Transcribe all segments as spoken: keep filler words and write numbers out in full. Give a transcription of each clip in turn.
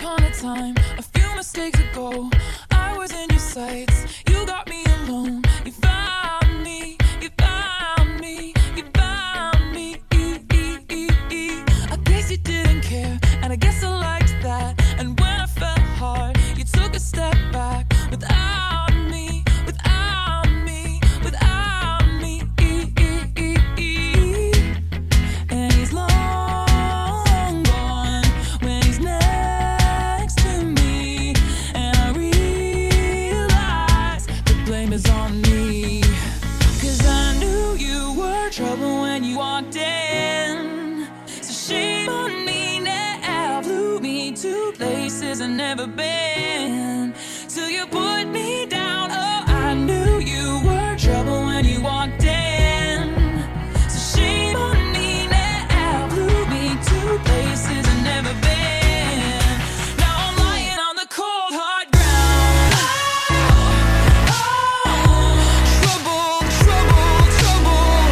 upon a time, a few mistakes ago, I was in your sights. You got me alone. You found me. You found me. You found me. I guess you didn't care, and I guess I liked that. And when I felt hard, you took a step back without me, without me, without me. And he's long gone when he's next to me, and I realize the blame is on me. Cause I knew you were trouble when you walked in. So shame on me now, flew me to places I've never been. Till you put me down, oh, I knew you were trouble when you walked in. So shame on me now, flew me to places I've never been. Now I'm lying on the cold hard ground. Oh, trouble, trouble, trouble.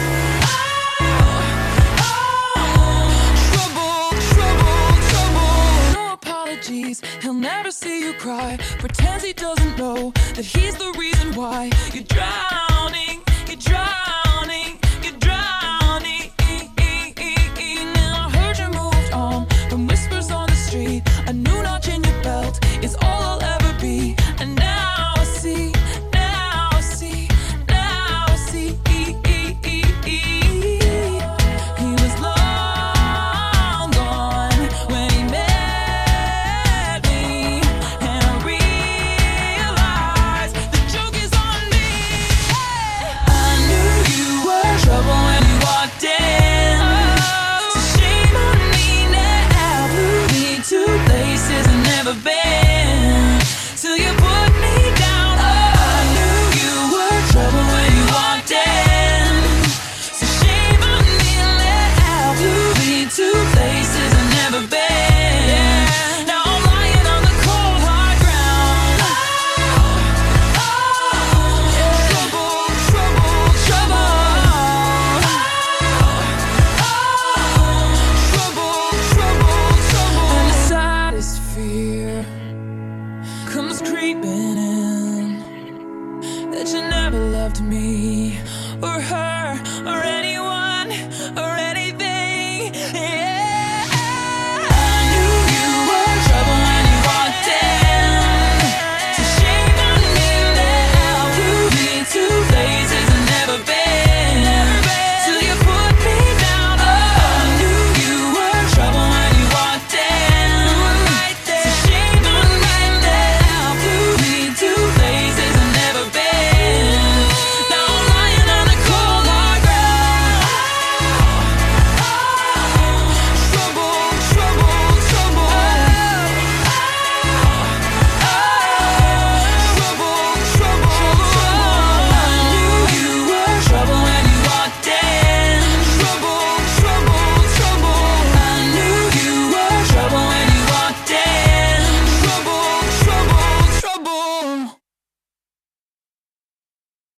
Trouble, trouble, trouble. No apologies, he'll never see you cry. Pretends he doesn't know that he's the reason why you're drowning, you're drowning.